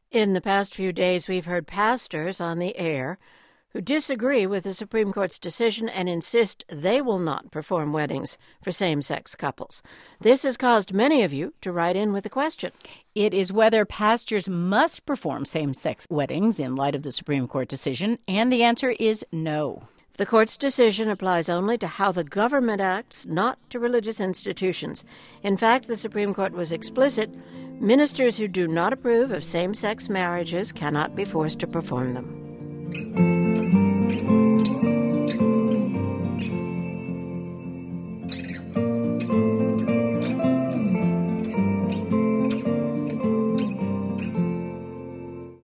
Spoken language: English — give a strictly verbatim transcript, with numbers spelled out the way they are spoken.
In the past few days, we've heard pastors on the air who disagree with the Supreme Court's decision and insist they will not perform weddings for same-sex couples. This has caused many of you to write in with a question. It is whether pastors must perform same-sex weddings in light of the Supreme Court decision, and the answer is no. The court's decision applies only to how the government acts, not to religious institutions. In fact, the Supreme Court was explicit. Ministers who do not approve of same-sex marriages cannot be forced to perform them.